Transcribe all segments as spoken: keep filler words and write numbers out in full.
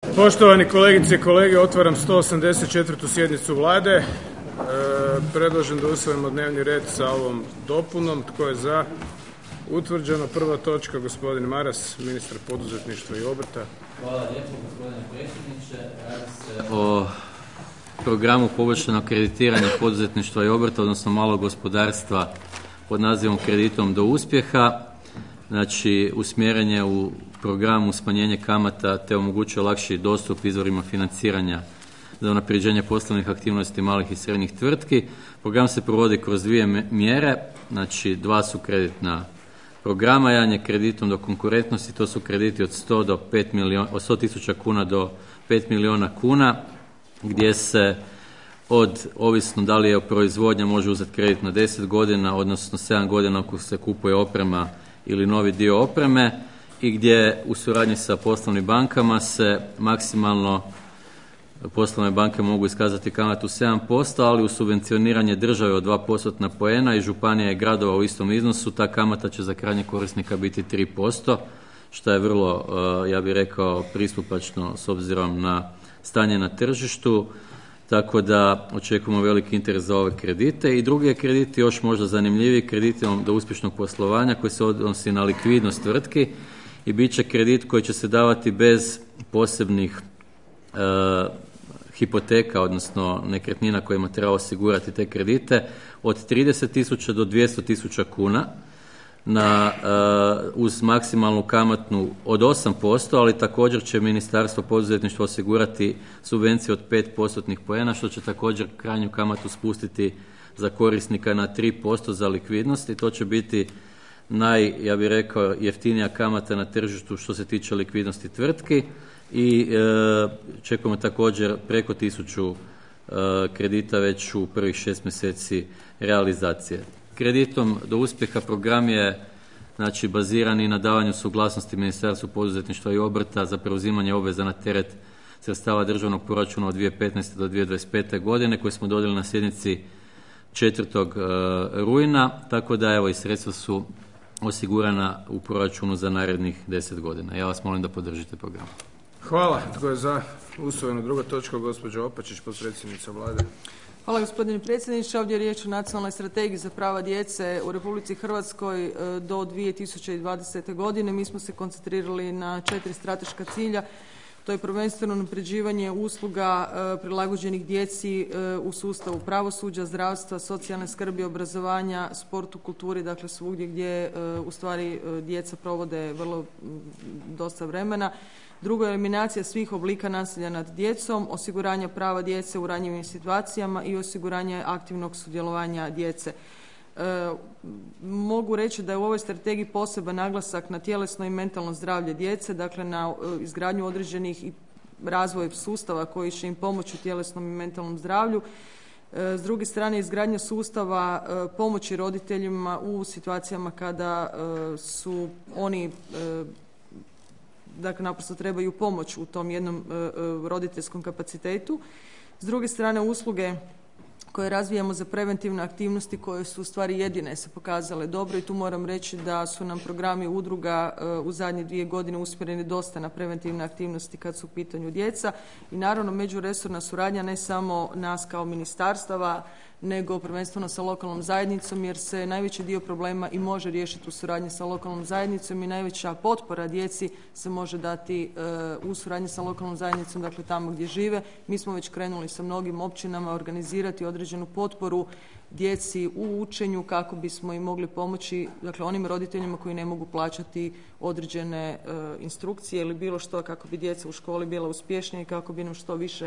Poštovani kolegice i kolege, otvaram sto osamdeset četvrtu sjednicu Vlade. E, predlažem da usvojimo dnevni red sa ovom dopunom. Tko je za? Utvrđeno. Prva točka, gospodin Maras, ministar poduzetništva i obrta. Hvala lijepo, gospodine predsjedniče. Radi se o programu poboljšanog kreditiranja poduzetništva i obrta, odnosno malog gospodarstva pod nazivom Kreditom do uspjeha. Znači, usmjeren je u programu smanjenje kamata te omogućuje lakši dostup izvorima financiranja za unapređenje poslovnih aktivnosti malih i srednjih tvrtki. Program se provodi kroz dvije mjere, znači dva su kreditna programa. Jedan je kreditom do konkurentnosti, to su krediti od sto do pet milijuna, od sto tisuća kuna do pet milijuna kuna, gdje se od, ovisno da li je proizvodnja, može uzeti kredit na deset godina, odnosno sedam godina ako se kupuje oprema ili novi dio opreme, i gdje u suradnji sa poslovnim bankama se maksimalno poslovne banke mogu iskazati kamatu sedam posto, ali uz subvencioniranje države od dva postotna poena i županija i gradova u istom iznosu, ta kamata će za krajnjeg korisnika biti tri posto, što je vrlo, ja bih rekao, pristupačno s obzirom na stanje na tržištu, tako da očekujemo veliki interes za ove kredite. I drugi je kredit još možda zanimljiviji, kreditom do uspješnog poslovanja koji se odnosi na likvidnost tvrtki i bit će kredit koji će se davati bez posebnih e, hipoteka, odnosno nekretnina kojima treba osigurati te kredite, od trideset tisuća do dvjesto tisuća kuna na, uh, uz maksimalnu kamatnu od osam posto, ali također će Ministarstvo poduzetništva osigurati subvencije od pet postotnih poena, što će također krajnju kamatu spustiti za korisnika na tri posto za likvidnost, i to će biti naj, ja bih rekao, jeftinija kamata na tržištu što se tiče likvidnosti tvrtki. I uh, čekamo također preko tisuću uh, kredita već u prvih šest mjeseci realizacije. Kreditom do uspjeha program je, znači, baziran i na davanju suglasnosti Ministarstvu poduzetništva i obrta za preuzimanje obveza na teret sredstava državnog proračuna od dvije tisuće petnaeste do dvije tisuće dvadeset pete godine koje smo donijeli na sjednici četvrtog rujna, tako da evo i sredstva su osigurana u proračunu za narednih deset godina. Ja vas molim da podržite program. Hvala. Tko je za? Usvojeno. Druga točka, gospođa Opačić, potpredsjednica Vlade. Hvala gospodine predsjedniče. Ovdje je riječ o nacionalnoj strategiji za prava djece u Republici Hrvatskoj do dvije tisuće dvadesete godine. Mi smo se koncentrirali na četiri strateška cilja. To je prvenstveno unapređivanje usluga prilagođenih djeci u sustavu pravosuđa, zdravstva, socijalne skrbi, obrazovanja, sportu, kulturi, dakle svugdje gdje u stvari djeca provode vrlo dosta vremena. Drugo je eliminacija svih oblika nasilja nad djecom, osiguranje prava djece u ranjivim situacijama i osiguranje aktivnog sudjelovanja djece. E, mogu reći da je u ovoj strategiji poseban naglasak na tjelesno i mentalno zdravlje djece, dakle na izgradnju određenih i razvoj sustava koji će im pomoći u tjelesnom i mentalnom zdravlju. E, s druge strane, izgradnja sustava e, pomoći roditeljima u situacijama kada e, su oni e, dakle naprosto trebaju pomoć u tom jednom e, roditeljskom kapacitetu. S druge strane, usluge koje razvijamo za preventivne aktivnosti koje su u stvari jedine se pokazale dobro, i tu moram reći da su nam programi udruga e, u zadnje dvije godine usmjereni dosta na preventivne aktivnosti kad su u pitanju djeca, i naravno međuresorna suradnja ne samo nas kao ministarstava nego prvenstveno sa lokalnom zajednicom, jer se najveći dio problema i može riješiti u suradnji sa lokalnom zajednicom i najveća potpora djeci se može dati uh, u suradnji sa lokalnom zajednicom, dakle tamo gdje žive. Mi smo već krenuli sa mnogim općinama organizirati određenu potporu djeci u učenju kako bismo im mogli pomoći, dakle onim roditeljima koji ne mogu plaćati određene uh, instrukcije ili bilo što, kako bi djeca u školi bila uspješnija i kako bi nam što više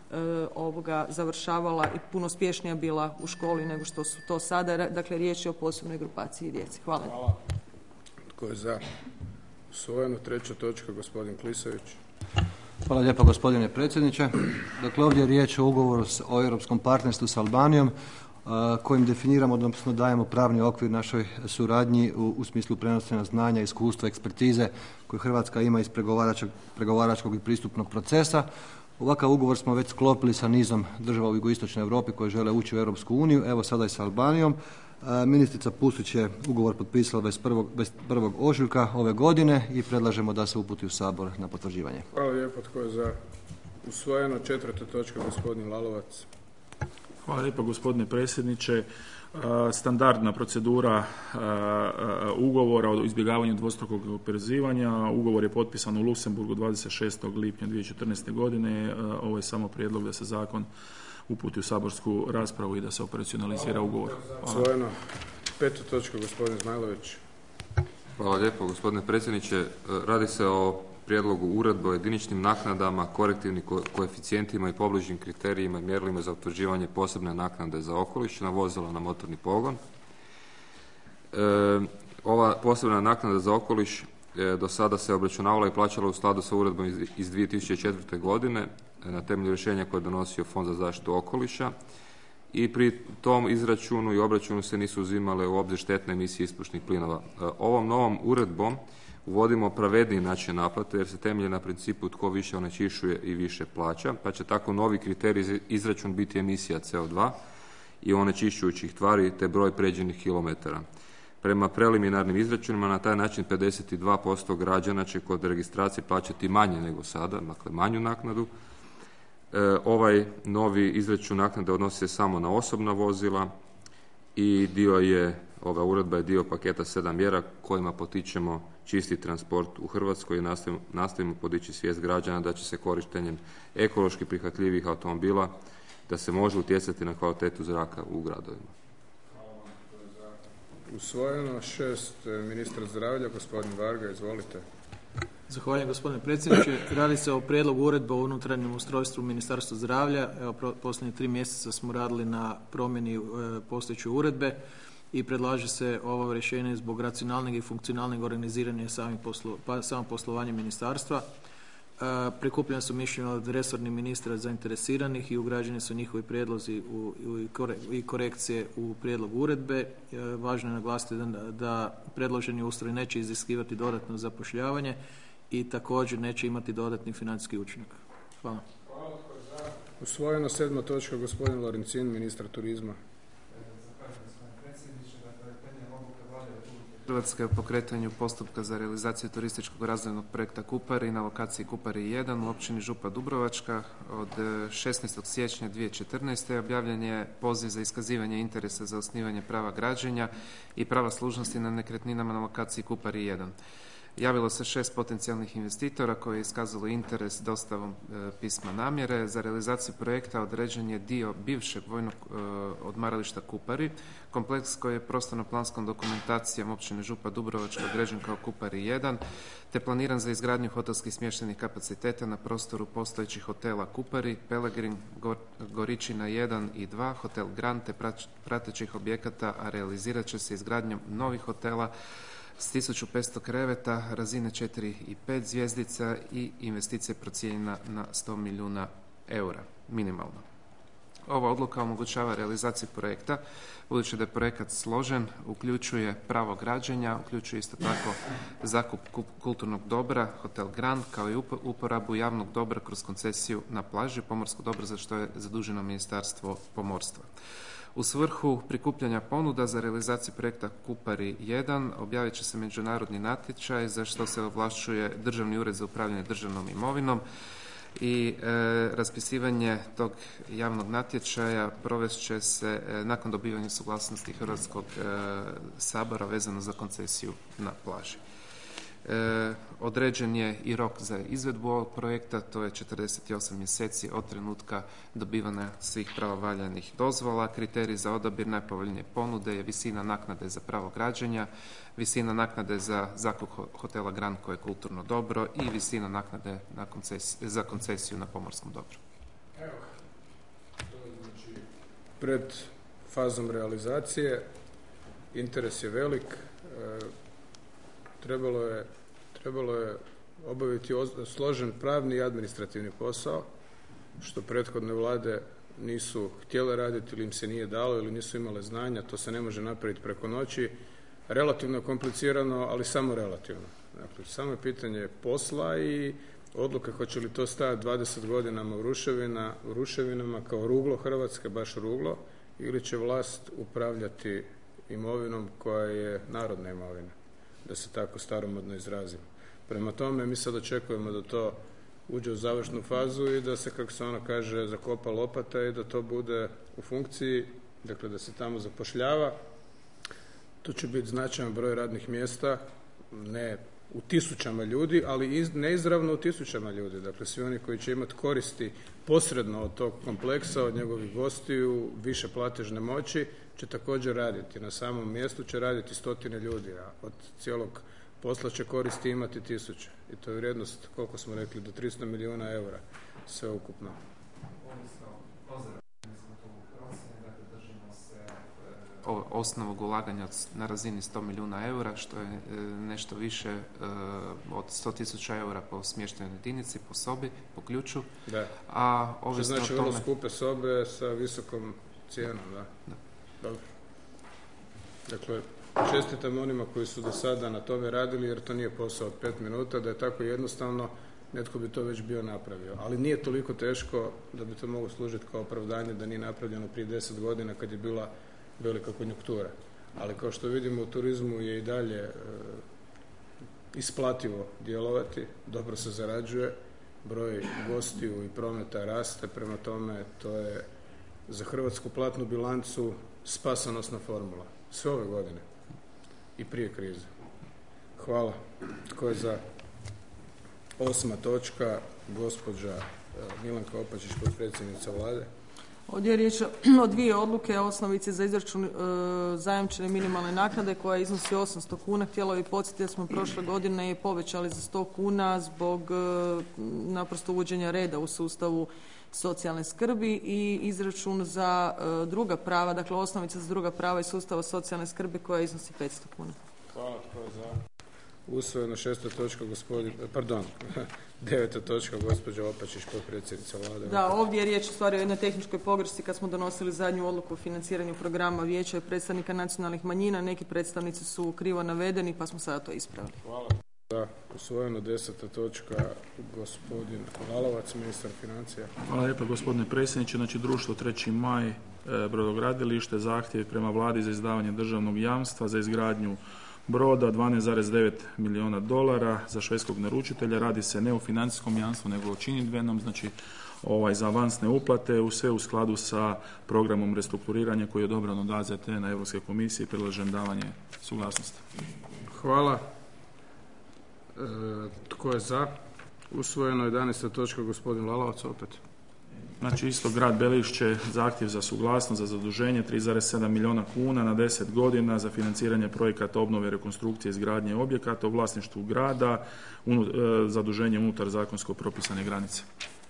ovoga završavala i puno uspješnija bila u školi nego što su to sada. Dakle, riječ je o posebnoj grupaciji djece. Hvala. Hvala. Tko je za? Usvojeno. Treća točka, gospodin Klisović. Hvala lijepo gospodine predsjedniče. Dakle, ovdje je riječ o ugovoru o europskom partnerstvu s Albanijom kojim definiramo, odnosno dajemo pravni okvir našoj suradnji u, u smislu prenošenja znanja, iskustva, ekspertize koju Hrvatska ima iz pregovaračkog, pregovaračkog i pristupnog procesa. Ovakav ugovor smo već sklopili sa nizom država u jugoistočnoj Europi koje žele ući u Europsku uniju, evo sada i sa Albanijom. Ministrica Pusić je ugovor potpisala dvadeset prvog ožujka ove godine i predlažemo da se uputi u Sabor na potvrđivanje. Hvala lijepo. Tko je za? Usvojeno. Četvrta točka, gospodin Lalovac. Hvala lijepo gospodine predsjedniče. Standardna procedura ugovora o izbjegavanju dvostrukog oporezivanja. Ugovor je potpisan u Luksemburgu dvadeset šestog lipnja dvije tisuće četrnaeste. godine. Ovo je samo prijedlog da se zakon uputi u saborsku raspravu i da se operacionalizira ugovor. Usvojeno. Peta točka, gospodin Zmajlović. Hvala lijepo gospodine predsjedniče. Radi se o prijedlogu uredbe o jediničnim naknadama, korektivnim koeficijentima i pobližim kriterijima i mjerilima za utvrđivanje posebne naknade za okoliš na vozila na motorni pogon. E, ova posebna naknada za okoliš e, do sada se obračunavala i plaćala u skladu sa uredbom iz, iz dvije tisuće četvrte. godine e, na temelju rješenja koje je donosio Fond za zaštitu okoliša i pri tom izračunu i obračunu se nisu uzimale u obzir štetne emisije ispušnih plinova. E, ovom novom uredbom uvodimo pravedniji način naplate jer se temelji na principu tko više onečišćuje i više plaća, pa će tako novi kriterij za izračun biti emisija C O dva i onečišćujućih tvari te broj pređenih kilometara. Prema preliminarnim izračunima na taj način pedeset dva posto građana će kod registracije plaćati manje nego sada, dakle manju naknadu. E, ovaj novi izračun naknade odnosi se samo na osobna vozila i dio je, ova uredba je dio paketa sedam mjera kojima potičemo čisti transport u Hrvatskoj i nastavimo, nastavimo podići svijest građana da će se korištenjem ekološki prihvatljivih automobila da se može utjecati na kvalitetu zraka u gradovima. Usvojeno. Šest, ministar zdravlja, gospodin Varga, izvolite. Zahvaljujem gospodine predsjedniče. Radi se o prijedlogu uredbe o unutarnjem ustrojstvu Ministarstva zdravlja. Evo, posljednje tri mjeseca smo radili na promjeni e, postojeće uredbe i predlaže se ovo rješenje zbog racionalnog i funkcionalnog organiziranja samog poslo, pa, samo poslovanja ministarstva. E, prikupljena su mišljenja od resornih ministra zainteresiranih i ugrađeni su njihovi prijedlozi u, u, i korekcije u prijedlog uredbe. E, važno je naglasiti da, da predloženi ustroj neće iziskivati dodatno zapošljavanje i također neće imati dodatni financijski učinak. Hvala. Usvojeno. Sedma točka, gospodin Lorencin, ministar turizma. Hrvatske o pokretanju postupka za realizaciju turističkog razvojnog projekta Kupari na lokaciji Kupari jedan u općini Župa Dubrovačka. Od šesnaestog siječnja dvije tisuće četrnaeste. objavljen je poziv za iskazivanje interesa za osnivanje prava građenja i prava služnosti na nekretninama na lokaciji Kupari jedan. Javilo se šest potencijalnih investitora koji je iskazalo interes dostavom e, pisma namjere. Za realizaciju projekta određen je dio bivšeg vojnog e, odmarališta Kupari, kompleks koji je prostorno-planskom dokumentacijom općine Župa Dubrovačka određen kao Kupari jedan, te planiran za izgradnju hotelskih smještajnih kapaciteta na prostoru postojećih hotela Kupari, Pelegrin, Gor, Goričina jedan i dva, hotel Grand te pratećih objekata, a realizirat će se izgradnjom novih hotela s tisuću petsto kreveta, razine četiri i pet zvjezdica i investicija procijenjena na sto milijuna eura, minimalno. Ova odluka omogućava realizaciju projekta, budući da je projekat složen, uključuje pravo građenja, uključuje isto tako zakup kulturnog dobra, hotel Grand, kao i uporabu javnog dobra kroz koncesiju na plaži, pomorsko dobro za što je zaduženo Ministarstvo pomorstva. U svrhu prikupljanja ponuda za realizaciju projekta Kupari jedan objavit će se međunarodni natječaj za što se ovlašćuje Državni ured za upravljanje državnom imovinom i e, raspisivanje tog javnog natječaja provest će se e, nakon dobivanja suglasnosti Hrvatskog e, sabora vezano za koncesiju na plaži. E, određen je i rok za izvedbu ovog projekta, to je četrdeset osam mjeseci od trenutka dobivanja svih pravovaljanih dozvola. Kriterij za odabir najpovoljnije ponude je visina naknade za pravo građenja, visina naknade za zakup hotela Grand koje je kulturno dobro i visina naknade na koncesiju, za koncesiju na pomorskom dobru. Evo, to je znači pred fazom realizacije, interes je velik, e, Trebalo je, trebalo je obaviti složen pravni i administrativni posao, što prethodne vlade nisu htjele raditi ili im se nije dalo ili nisu imale znanja, to se ne može napraviti preko noći. Relativno komplicirano, ali samo relativno. Dakle, samo je pitanje posla i odluke hoće li to stajati dvadeset godinama u, ruševina, u ruševinama kao ruglo Hrvatske, baš ruglo, ili će vlast upravljati imovinom koja je narodna imovina, da se tako staromodno izrazim. Prema tome, mi sad očekujemo da to uđe u završnu fazu i da se, kako se ono kaže, zakopa lopata i da to bude u funkciji, dakle da se tamo zapošljava. Tu će biti značajan broj radnih mjesta, ne u tisućama ljudi, ali iz, neizravno u tisućama ljudi. Dakle, svi oni koji će imati koristi posredno od tog kompleksa, od njegovih gostiju, više platežne moći, će također raditi. Na samom mjestu će raditi stotine ljudi, a od cijelog posla će koristi imati tisuće. I to je vrijednost, koliko smo rekli, do tristo milijuna eura sve ukupno. Osnovog ulaganja na razini sto milijuna eura, što je nešto više od sto tisuća eura po smještajnoj jedinici, po sobi, po ključu. Da. A što znači vrlo skupe sobe sa visokom cijenom. Da. Da. Dobro. Dakle, čestitam onima koji su do sada na tome radili, jer to nije posao od pet minuta, da je tako jednostavno, netko bi to već bio napravio. Ali nije toliko teško da bi to moglo služiti kao opravdanje da nije napravljeno prije deset godina kad je bila velika konjunktura. Ali kao što vidimo, u turizmu je i dalje e, isplativo djelovati, dobro se zarađuje, broj gostiju i prometa raste, prema tome to je za hrvatsku platnu bilancu spasonosna formula. Sve ove godine i prije krize. Hvala. Tko je za? Osma točka, gospođa Milanka Opačić, potpredsjednica Vlade. Ovdje je riječ o dvije odluke, osnovice za izračun e, zajamčene minimalne naknade koja iznosi osamsto kuna. Htjela bih podsjetiti da smo prošle godine je povećali za sto kuna zbog e, naprosto uvođenja reda u sustavu socijalne skrbi i izračun za e, druga prava, dakle osnovica za druga prava iz sustava socijalne skrbi koja iznosi petsto kuna. Hvala. Tko je za? Usvojeno. Šesta točka, gospodin, pardon, deveta točka, gospođa Opačić, potpredsjednica Vlade. Da, ovdje je riječ u stvari o jednoj tehničkoj pogrešci kad smo donosili zadnju odluku o financiranju programa Vijeća i predstavnika nacionalnih manjina. Neki predstavnici su krivo navedeni, pa smo sada to ispravili. Hvala. Da, usvojeno. Deseta točka, gospodin Lalovac, ministar financija. Hvala lijepa, gospodine predsjedniče. Znači, društvo treći maj, e, brodogradilište, zahtjev prema Vladi za izdavanje državnog jamstva za izgradnju broda dvanaest zarez devet milijuna dolara za švedskog naručitelja. Radi se ne o financijskom jamstvu nego o činidbenom, znači ovaj, za avansne uplate, u sve u skladu sa programom restrukturiranja koji je odobren od A Z T na Europske komisije i predlažem davanje suglasnosti. Hvala. E, tko je za? Usvojeno. Jedanaesta točka, gospodin Lalovac opet. Znači isto grad Belišće, zahtjev za suglasnost za zaduženje tri zarez sedam milijuna kuna na deset godina za financiranje projekata obnove, rekonstrukcije, izgradnje objekata u vlasništvu grada, unu, e, zaduženje unutar zakonsko propisane granice.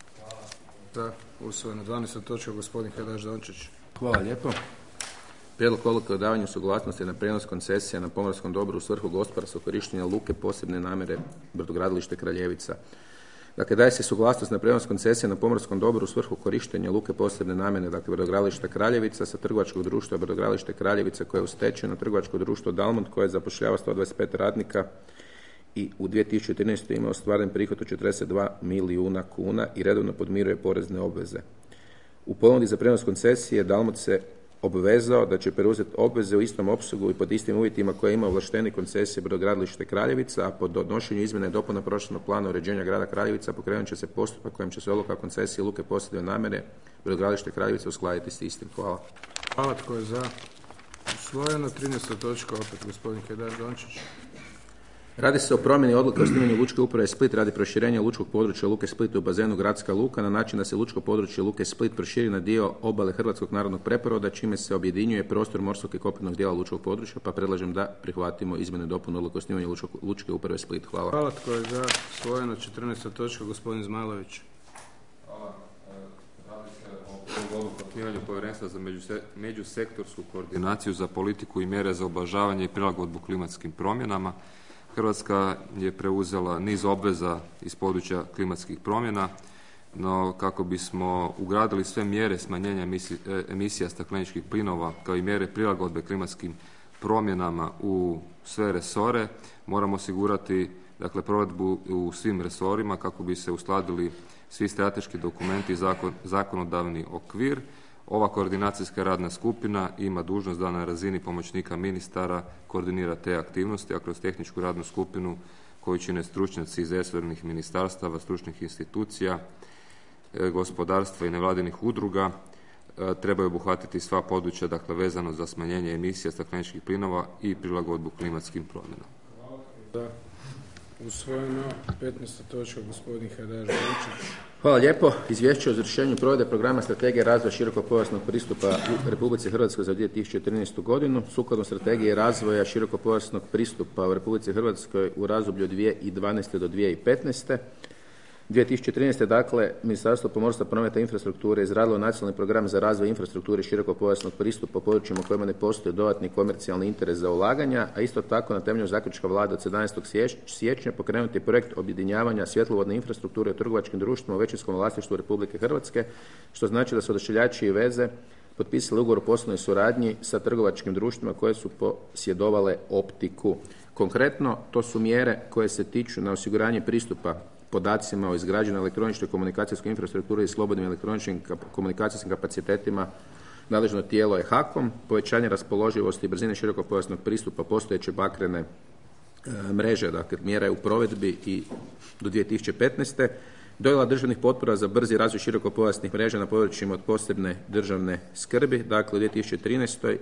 Da, usvojeno. dvanaesta točka, gospodin Hajdaš Dončić. Hvala lijepo. Prijedlog odluke o davanju suglasnosti na prijenos koncesija na pomorskom dobru u svrhu gospodarskog korištenja luke posebne namjere brodogradilište Kraljevica. Dakle, daje se suglasnost na prijenos koncesije na pomorskom dobru u svrhu korištenja luke posebne namjene, dakle brodogradilišta Kraljevica sa trgovačkog društva brodogradilište Kraljevica koje je u stečaju na trgovačko društvo Dalmont koje zapošljava sto dvadeset pet radnika i u dvije tisuće trinaestoj. ima ostvaren prihod od četrdeset dva milijuna kuna i redovno podmiruje porezne obveze. U ponudi za prijenos koncesije Dalmont se obvezao da će preuzeti obveze u istom opsegu i pod istim uvjetima koje ima ovlašteni koncesije brodogradilište Kraljevica, a po donošenju izmjene i dopuna prostornog plana uređenja grada Kraljevica pokrenut će se postupak kojim će se odluka koncesije luke posebne namjene brodogradilište Kraljevica uskladiti s istim. Hvala. Hvala. Tko je za? Usvojeno. trinaesta točka, opet gospodin Hajdaš Dončić. Radi se o promjeni odluke o osnivanju Lučke uprave Split radi proširenja lučkog područja Luke Split u bazenu Gradska luka na način da se lučko područje Luke Split proširi na dio obale Hrvatskog narodnog preporoda čime se objedinjuje prostor morskog i kopnenog dijela lučkog područja, pa predlažem da prihvatimo izmjenu i dopunu odluke o osnivanju lučkog, Lučke uprave Split. Hvala. Hvala. Tko je za? Usvojeno. četrnaesta točka, gospodin Zmajlović. Hvala. Radi se o odluku o osnivanju povjerenstva za međusektorsku koordinaciju za politiku i mjere za ublažavanje i prilagodbu klimatskim promjenama. Hrvatska je preuzela niz obveza iz područja klimatskih promjena, no kako bismo ugradili sve mjere smanjenja emisija stakleničkih plinova kao i mjere prilagodbe klimatskim promjenama u sve resore, moramo osigurati dakle provedbu u svim resorima kako bi se uskladili svi strateški dokumenti i zakon, zakonodavni okvir. Ova koordinacijska radna skupina ima dužnost da na razini pomoćnika ministara koordinira te aktivnosti, a kroz tehničku radnu skupinu koju čine stručnjaci iz resornih ministarstava, stručnih institucija, gospodarstva i nevladinih udruga, trebaju obuhvatiti sva područja, dakle vezano za smanjenje emisija stakleničkih plinova i prilagodbu klimatskim promjenama. Da. Usvojeno. petnaesta točka, gospodin Hajdaš Dončić. Hvala lijepo. Izvješće o izvršenju provedbe programa strategije razvoja širokopojasnog pristupa u Republici Hrvatskoj za dvije tisuće trinaestu. godinu. Sukladno strategiji razvoja širokopojasnog pristupa u Republici Hrvatskoj u razdoblju od dvije tisuće dvanaeste do dvije tisuće petnaeste. dvije tisuće trinaeste. dakle, Ministarstvo pomorstva, prometa i infrastrukture izradilo nacionalni program za razvoj infrastrukture širokopojasnog pristupa u područjima u kojima ne postoji dodatni komercijalni interes za ulaganja, a isto tako na temelju zaključka Vlade od sedamnaestog siječnja pokrenuti projekt objedinjavanja svjetlovodne infrastrukture u trgovačkim društvima u većinskom vlasništvu Republike Hrvatske, što znači da su odašiljači i veze potpisali ugovor o poslovnoj suradnji sa trgovačkim društvima koje su posjedovale optiku. Konkretno, to su mjere koje se tiču na osiguranje pristupa podacima o izgrađenoj elektroničkoj komunikacijskoj infrastrukturi i slobodnim elektroničkim komunikacijskim kapacitetima. Nadležno tijelo je HAKOM, povećanje raspoloživosti i brzine širokopojasnog pristupa postojeće bakrene e, mreže, dakle mjera je u provedbi i do dvije tisuće petnaeste. Dodjela državnih potpora za brzi razvoj širokopojasnih mreža na područjima od posebne državne skrbi, dakle u dvije tisuće trinaestoj.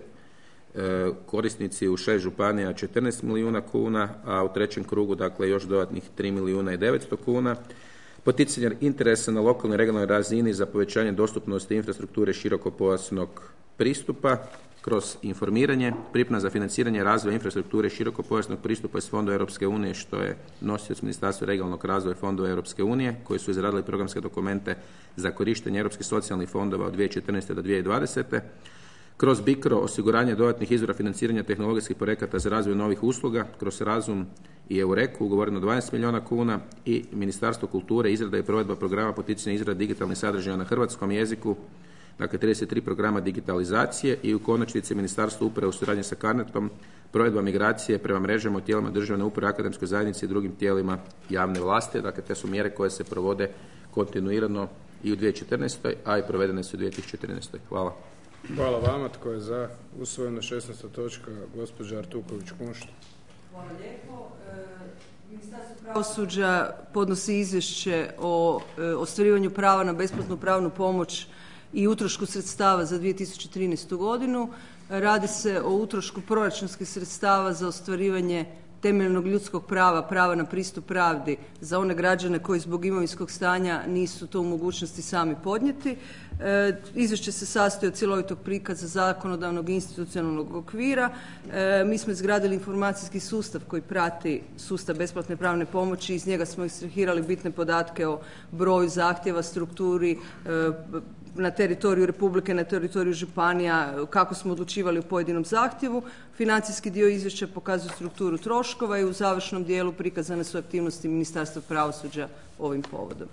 korisnici u šest županija četrnaest milijuna kuna, a u trećem krugu dakle još dodatnih tri milijuna i devetsto kuna. Poticanje interesa na lokalnoj i regionalnoj razini za povećanje dostupnosti infrastrukture širokopojasnog pristupa kroz informiranje, priprema za financiranje razvoja infrastrukture širokopojasnog pristupa iz fondova Europske unije, što je nosioc Ministarstva regionalnog razvoja fondova Europske unije, koji su izradili programske dokumente za korištenje europskih socijalnih fondova od dvije tisuće četrnaeste do dvije tisuće dvadesete. Kroz BICRO osiguranje dodatnih izvora financiranja tehnologijskih projekata za razvoj novih usluga, kroz Razum i Eureku ugovoreno dvanaest milijuna kuna i Ministarstvo kulture izrada i provedba programa poticanja izrade digitalnih sadržaja na hrvatskom jeziku, dakle trideset tri programa digitalizacije i u konačnici Ministarstvo uprave u suradnji sa Carnetom provedba migracije prema mrežama u tijelima državne uprave, akademskoj zajednici i drugim tijelima javne vlasti. Dakle, te su mjere koje se provode kontinuirano i u dvije tisuće četrnaestoj. a i provedene su u dvije tisuće trinaestoj. Hvala. Hvala vama. Tko je za? Usvojeno. šesnaesta točka, gospođa Artuković-Kunšt. Hvala lijepo. Ministarstvo pravosuđa podnosi izvješće o ostvarivanju prava na besplatnu pravnu pomoć i utrošku sredstava za dvije tisuće trinaestu. godinu. Radi se o utrošku proračunskih sredstava za ostvarivanje temeljnog ljudskog prava, prava na pristup pravdi za one građane koji zbog imovinskog stanja nisu to u mogućnosti sami podnijeti. E, izvješće se sastoji od cjelovitog prikaza zakonodavnog i institucionalnog okvira. E, mi smo izgradili informacijski sustav koji prati sustav besplatne pravne pomoći. Iz njega smo ekstrahirali bitne podatke o broju zahtjeva, strukturi, e, na teritoriju Republike, na teritoriju županija, kako smo odlučivali u pojedinom zahtjevu. Financijski dio izvješća pokazuje strukturu troškova i u završnom dijelu prikazane su aktivnosti Ministarstva pravosuđa ovim povodom.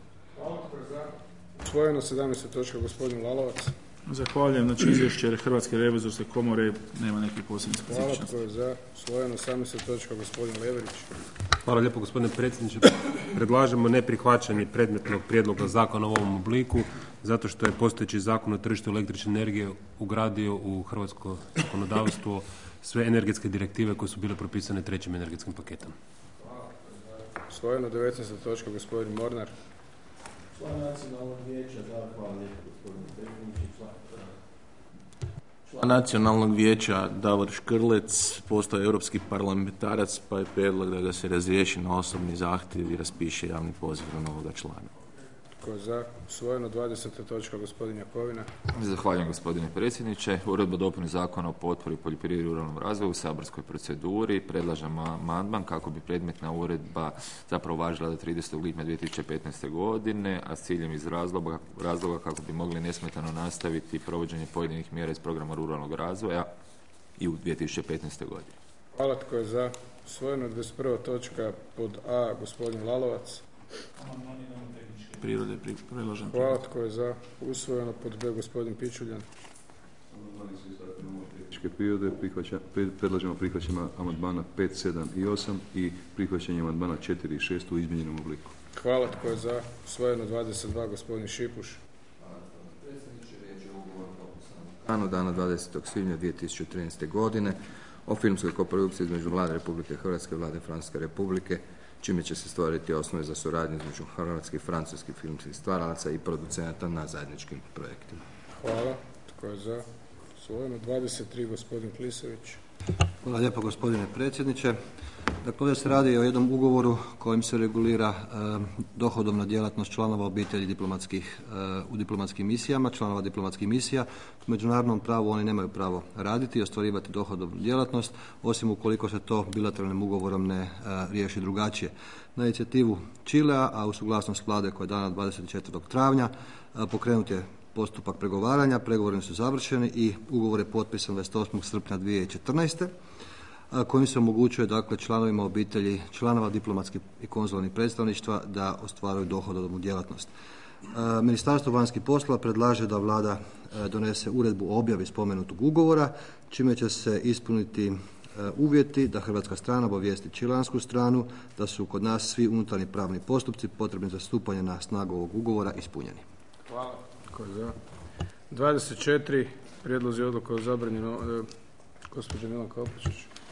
Usvojeno. sedamnaesta točka, gospodin Lalovac. Zahvaljujem. Znači izvješće Hrvatske revizorske komore nema nekih posebnih specifičnosti. Hvala. Tko je za? Usvojeno. osamnaesta točka, gospodin Leverić. Hvala lijepo gospodine predsjedniče. Predlažemo neprihvaćanje predmetnog prijedloga zakona u ovom obliku zato što je postojeći zakon o tržištu električne energije ugradio u hrvatsko zakonodavstvo sve energetske direktive koje su bile propisane trećim energetskim paketom. Usvojeno. devetnaesta točka, gospodin Mornar. Član nacionalnog vijeća, da, hvala lijepo gospodine predsjedniče. Član nacionalnog vijeća Davor Škrlec postao je europski parlamentarac, pa je prijedlog da ga se razriješi na osobni zahtjev i raspiše javni poziv na novoga člana. Tko je za? Usvojeno. dvadeseta točka, gospodin Jakovina. Zahvaljujem gospodine predsjedniče. Uredba o dopuni Zakona o potpori poljoprivredi i ruralnom razvoju u saborskoj proceduri. Predlažem amandman kako bi predmetna uredba zapravo važila do tridesetog lipnja dvije tisuće petnaeste. godine, a s ciljem iz razloga, razloga kako bi mogli nesmetano nastaviti provođenje pojedinih mjera iz programa ruralnog razvoja i u dvije tisuće petnaeste. godini. Hvala. Tko je za? Usvojeno. dvadeset prva točka pod A, gospodin Lalovac. Prirode predlažem. Hvala. Tko je za? Usvojeno. Pod B, gospodin Pičuljan. tehničke prirode. Prihvaća, predlažemo prihvaćanje amandmana pet, sedam i osam i prihvaćanje amandmana četiri i šest u izmijenjenom obliku. Hvala. Tko je za? Usvojeno dvadeset dva. Gospodin Šipuš. Dana dana dvadesetog svibnja dvije tisuće trinaeste. godine o filmskoj koprodukciji između Vlade Republike Hrvatske i Vlade Francuske Republike, čime će se stvoriti osnove za suradnju između hrvatskih i francuskih filmskih stvaralaca i producenata na zajedničkim projektima. Hvala. Tko je za? Usvojeno dvadeset tri. Gospodin Klisović. Hvala lijepo gospodine predsjedniče. Dakle, ovdje se radi o jednom ugovoru kojim se regulira e, dohodovna djelatnost članova obitelji diplomatskih, e, u diplomatskim misijama, članova diplomatskih misija. U međunarodnom pravu oni nemaju pravo raditi i ostvarivati dohodovnu djelatnost, osim ukoliko se to bilateralnim ugovorom ne e, riješi drugačije. Na inicijativu Čilea, a u suglasnost vlade koja je dana dvadeset četvrtog travnja, e, pokrenut je postupak pregovaranja, pregovori su završeni i ugovor je potpisan dvadeset osmog srpnja dvije tisuće četrnaeste. kojim se omogućuje dakle članovima obitelji, članova diplomatskih i konzularnih predstavništva da ostvaruju dohodovnu djelatnost. Ministarstvo vanjskih poslova predlaže da Vlada donese uredbu o objavi spomenutog ugovora, čime će se ispuniti uvjeti da hrvatska strana obavijesti čileansku stranu da su kod nas svi unutarnji pravni postupci potrebni za stupanje na snagu ovog ugovora ispunjeni. Hvala. Tko je za? dvadeset četiri. Prijedlozi odluka o zabrani. Gospođa Milanka Opačić.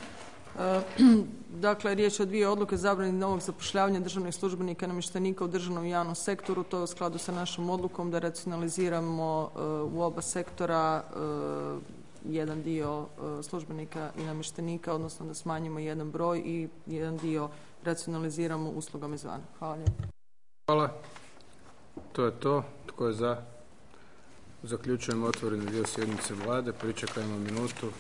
Dakle, riječ je o dvije odluke zabrani novog zapošljavanja državnih službenika i namještenika u državnom i javnom sektoru. To je u skladu sa našom odlukom da racionaliziramo u oba sektora jedan dio službenika i namještenika, odnosno da smanjimo jedan broj i jedan dio racionaliziramo uslugama izvana. Hvala lijepo. Hvala. To je to. Tko je za? Zaključujemo otvoreni dio sjednice Vlade. Pričekajmo minutu.